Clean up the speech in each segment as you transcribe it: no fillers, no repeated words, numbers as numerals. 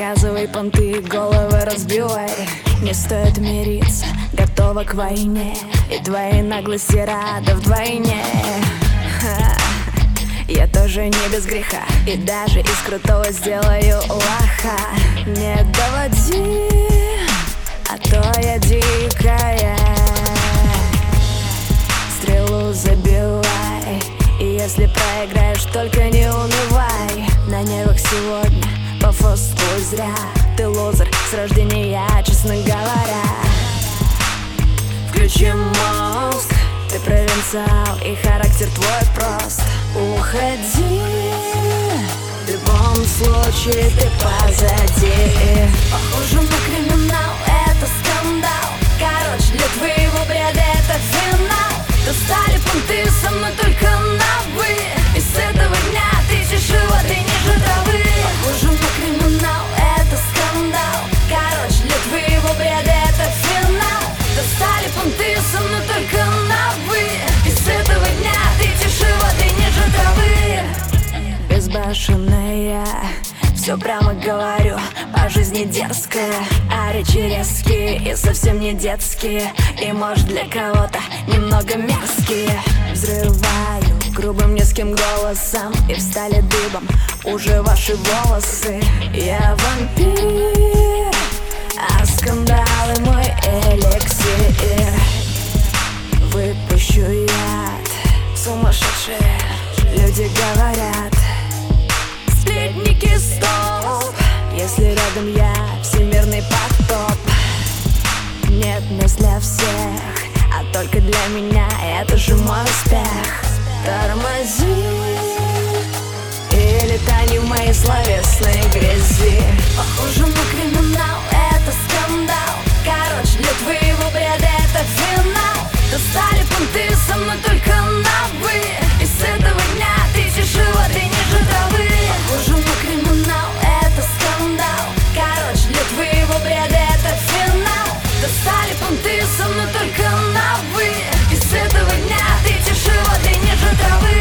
Показывай понты, головы разбивай. Не стоит мириться, готова к войне. И твоей наглости рада вдвойне. Я тоже не без греха, и даже из крутого сделаю лоха. Не доводи, а то я дикая. Стрелу забивай, и если проиграешь, только не унывай. На нервах сегодня пафос твой зря. Ты лузер с рождения, честно говоря. Включи мозг, ты провинциал, и характер твой прост. Уходи, в любом случае ты позади. Похоже на криминал, это скандал. Короче, для твоего бреда это финал. Достали понты, со мной только на «вы». И с этого дня ты тише воды ниже травы. Похоже на криминал, это скандал. Короче, для твоего бреда это финал. Достали понты, со мной только на «вы». И с этого дня ты тише воды ниже травы. Безбашенная, все прямо говорю, по жизни дерзкая, а речи резкие и совсем не детские. И может для кого-то немного мерзкие. Взрываю грубым низким голосом, и встали дыбом уже ваши волосы. Я вампир, а скандалы мой эликсир. Выпущу яд, сумасшедшие люди говорят. Сплетники, стоп, если рядом я, всемирный потоп. Нет мест для всех, а только для меня, это же мой успех. Тормози, или тани в моей словесной грязи. Похоже на криминал, это скандал. Короче, для твоего бреда это финал. Достали понты, со мной только на «вы». И с этого дня ты тише воды ниже травы. Похоже на криминал, это скандал. Короче, для твоего бреда это финал. Достали понты, со мной только на «вы». И с этого дня ты тише воды ниже травы.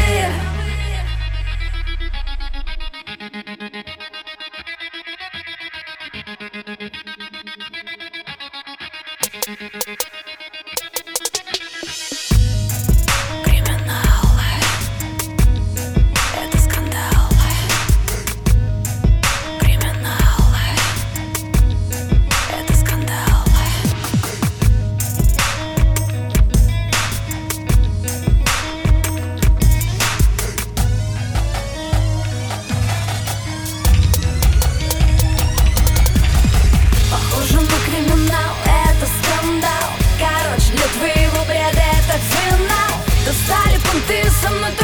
Достали понты, со мной